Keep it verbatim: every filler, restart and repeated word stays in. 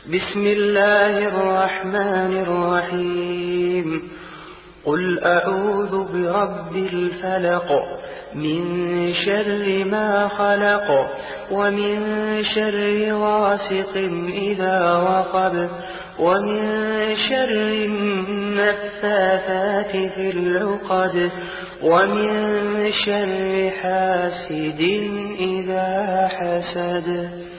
بسم الله الرحمن الرحيم قل أعوذ برب الفلق من شر ما خلق ومن شر غاسق إذا وقب ومن شر النفاثات في العقد ومن شر حاسد إذا حسد.